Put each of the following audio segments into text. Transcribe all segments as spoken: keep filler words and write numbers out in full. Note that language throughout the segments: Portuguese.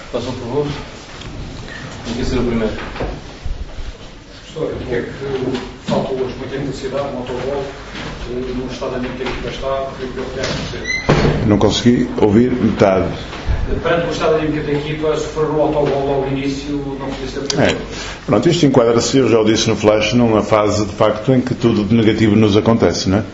Façam por favor. Quem quer ser o primeiro? Professor, o que é que falta hoje? Muita intensidade, um autogol, no estado anímico que a equipa está, o que é que acontecer? Não consegui ouvir metade. Perante o estado anímico da equipa, se for no autogol logo no início, não podia ser primeiro. É. Pronto, isto enquadra-se, eu já o disse no flash, numa fase de facto em que tudo de negativo nos acontece, não é?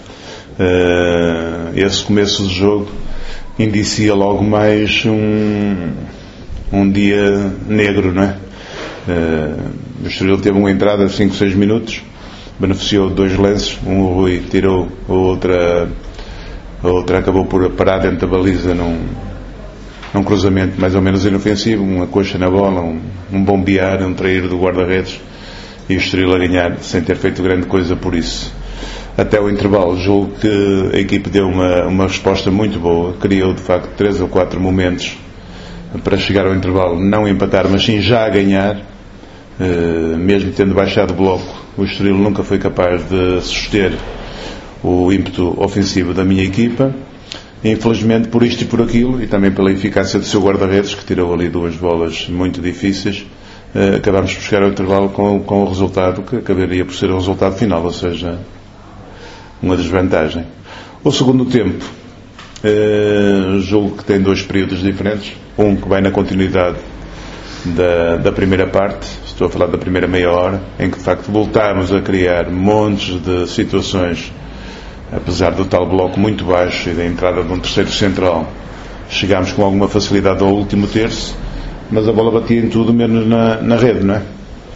Uh, esse começo do jogo indicia logo mais um, um dia negro, não é? Uh, o Estoril teve uma entrada de cinco, seis minutos, beneficiou de dois lances, um o Rui tirou, a outra, a outra acabou por parar dentro da baliza num, num cruzamento mais ou menos inofensivo, uma coxa na bola, um, um bombear, um trair do guarda-redes, e o Estoril a ganhar sem ter feito grande coisa por isso. Até o intervalo, julgo que a equipe deu uma, uma resposta muito boa, criou de facto três ou quatro momentos para chegar ao intervalo, não empatar, mas sim já a ganhar, uh, mesmo tendo baixado o bloco. O Estoril nunca foi capaz de suster o ímpeto ofensivo da minha equipa. Infelizmente, por isto e por aquilo, e também pela eficácia do seu guarda-redes, que tirou ali duas bolas muito difíceis, uh, acabámos por chegar ao intervalo com, com o resultado que acabaria por ser o resultado final, ou seja, uma desvantagem. O segundo tempo, uh, julgo que tem dois períodos diferentes. Um que vai na continuidade da, da primeira parte, estou a falar da primeira meia hora, em que de facto voltámos a criar montes de situações, apesar do tal bloco muito baixo e da entrada de um terceiro central, chegámos com alguma facilidade ao último terço, mas a bola batia em tudo menos na, na rede, não é?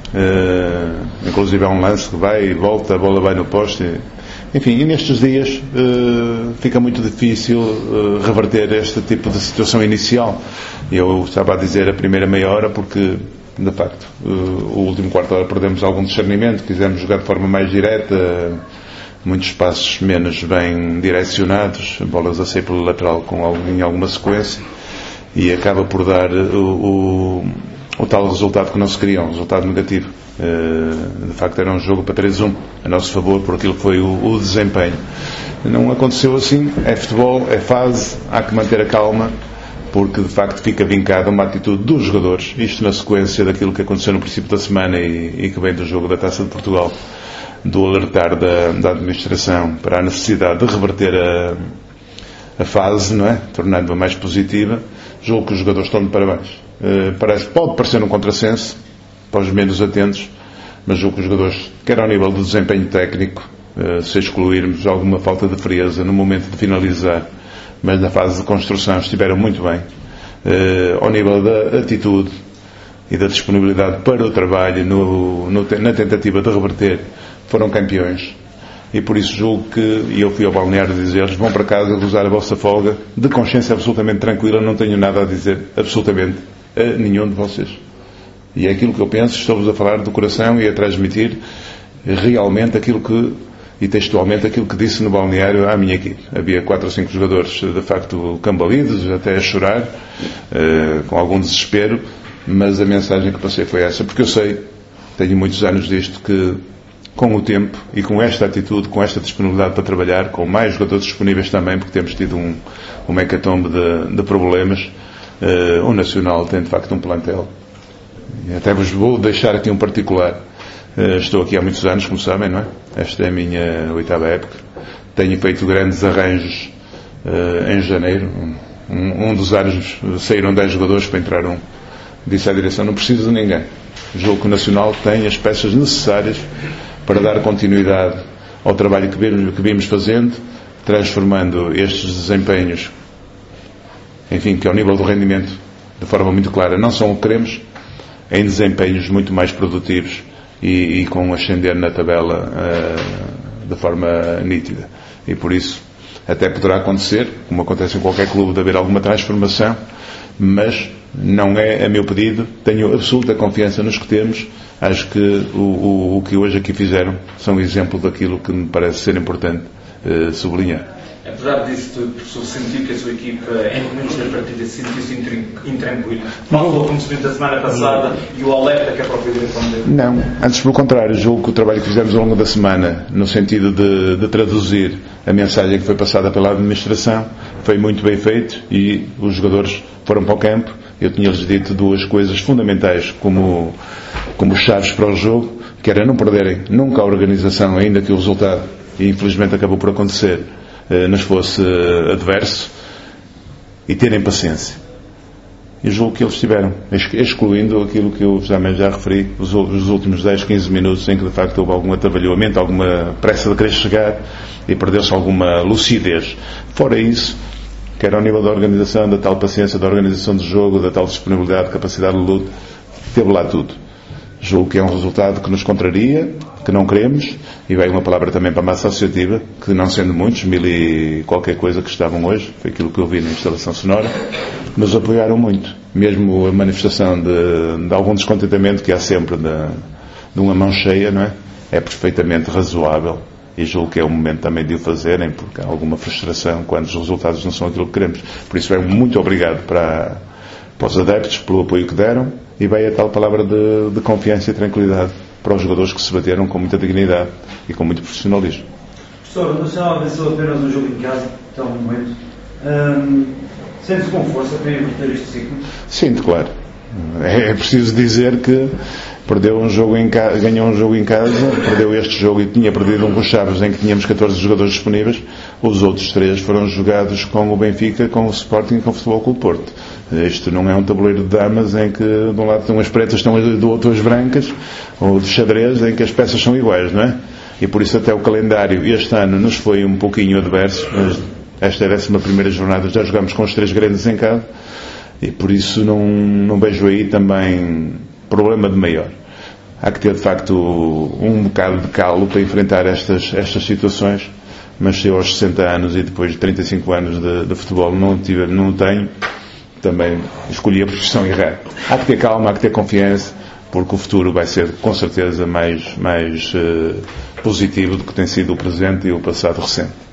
Uh, inclusive é um lance que vai e volta, a bola vai no poste. Enfim, e nestes dias uh, fica muito difícil uh, reverter este tipo de situação inicial. Eu estava a dizer a primeira meia hora porque, de facto, uh, o último quarto de hora perdemos algum discernimento, quisemos jogar de forma mais direta, uh, muitos passos menos bem direcionados, bolas a sair pelo lateral com algum, em alguma sequência, e acaba por dar o, o, o tal resultado que não se queria, um resultado negativo. Uh, de facto era um jogo para três a um a nosso favor por aquilo que foi o, o desempenho. Não aconteceu assim, é futebol, é fase, há que manter a calma, porque de facto fica vincada uma atitude dos jogadores, isto na sequência daquilo que aconteceu no princípio da semana e, e que vem do jogo da Taça de Portugal, do alertar da, da administração para a necessidade de reverter a, a fase, não é? Tornando-a mais positiva. Julgo que os jogadores estão de parabéns. Uh, parece, pode parecer um contrassenso para os menos atentos, mas julgo que os jogadores, quer ao nível do desempenho técnico, se excluirmos alguma falta de frieza no momento de finalizar, mas na fase de construção estiveram muito bem, ao nível da atitude e da disponibilidade para o trabalho no, no, na tentativa de reverter, foram campeões. E por isso julgo que, e eu fui ao balneário dizer-lhes, vão para casa gozar a vossa folga de consciência absolutamente tranquila, não tenho nada a dizer absolutamente a nenhum de vocês. E é aquilo que eu penso, estou-vos a falar do coração e a transmitir realmente aquilo que, e textualmente aquilo que disse no balneário à minha equipe. Havia quatro ou cinco jogadores de facto cambalidos, até a chorar, uh, com algum desespero, mas a mensagem que passei foi essa, porque eu sei, tenho muitos anos disto, que com o tempo e com esta atitude, com esta disponibilidade para trabalhar, com mais jogadores disponíveis também, porque temos tido um, um hecatombe de, de problemas, uh, o Nacional tem de facto um plantel. Até vos vou deixar aqui um particular. Estou aqui há muitos anos, como sabem, não é? Esta é a minha oitava época. Tenho feito grandes arranjos uh, em janeiro. Um, um dos anos saíram dez jogadores para entrar um. Disse à direção, não preciso de ninguém. O jogo nacional tem as peças necessárias para dar continuidade ao trabalho que vimos, que vimos fazendo, transformando estes desempenhos, enfim, que ao nível do rendimento, de forma muito clara, não são o que queremos, em desempenhos muito mais produtivos e, e com um ascender na tabela uh, de forma nítida. E por isso até poderá acontecer, como acontece em qualquer clube, de haver alguma transformação, mas não é a meu pedido. Tenho absoluta confiança nos que temos. Acho que o, o, o que hoje aqui fizeram são um exemplo daquilo que me parece ser importante uh, sublinhar. Apesar disso tudo, professor, sentiu que a sua equipa, em momentos da partida, sentiu-se intranquilo? Não, o acontecimento da semana passada e o alerta que a própria direção deu? Não, antes pelo contrário, julgo que o trabalho que fizemos ao longo da semana, no sentido de, de traduzir a mensagem que foi passada pela administração, foi muito bem feito e os jogadores foram para o campo eu tinha-lhes dito duas coisas fundamentais como, como chaves para o jogo, que era não perderem nunca a organização, ainda que o resultado, e infelizmente acabou por acontecer, nos fosse adverso, e terem paciência. E julgo que eles tiveram, excluindo aquilo que eu também já referi, os, os últimos dez, quinze minutos em que de facto houve algum atabalhoamento, alguma pressa de querer chegar e perdeu-se alguma lucidez. Fora isso, quer ao nível da organização, da tal paciência, da organização de jogo, da tal disponibilidade, capacidade de luta, teve lá tudo. Julgo que é um resultado que nos contraria, que não queremos, e vai uma palavra também para a massa associativa, que não sendo muitos, mil e qualquer coisa que estavam hoje, foi aquilo que eu vi na instalação sonora, nos apoiaram muito. Mesmo a manifestação de, de algum descontentamento que há sempre de, de uma mão cheia, não é? É perfeitamente razoável, e julgo que é o momento também de o fazerem, porque há alguma frustração quando os resultados não são aquilo que queremos. Por isso é muito obrigado para, para os adeptos pelo apoio que deram, e vai a tal palavra de, de confiança e tranquilidade para os jogadores que se bateram com muita dignidade e com muito profissionalismo. Professor, o Nacional venceu apenas um jogo em casa, até o momento. Hum, Sente-se com força para inverter este ciclo? Sinto, claro. É preciso dizer que perdeu um jogo em casa, ganhou um jogo em casa, perdeu este jogo e tinha perdido um com Chaves em que tínhamos catorze jogadores disponíveis. Os outros três foram jogados com o Benfica, com o Sporting e com o Futebol Clube Porto. Isto não é um tabuleiro de damas em que de um lado estão as pretas, estão do outro as brancas, ou de xadrez em que as peças são iguais, não é? E por isso até o calendário este ano nos foi um pouquinho adverso, mas esta é a décima primeira jornada, já jogamos com os três grandes em casa, e por isso não, não vejo aí também problema de maior. Há que ter de facto um bocado de calo para enfrentar estas, estas situações, mas se eu aos sessenta anos e depois de trinta e cinco anos de, de futebol não, tive, não tenho, também escolhi a profissão errada. Há que ter calma, há que ter confiança, porque o futuro vai ser com certeza mais, mais uh, positivo do que tem sido o presente e o passado recente.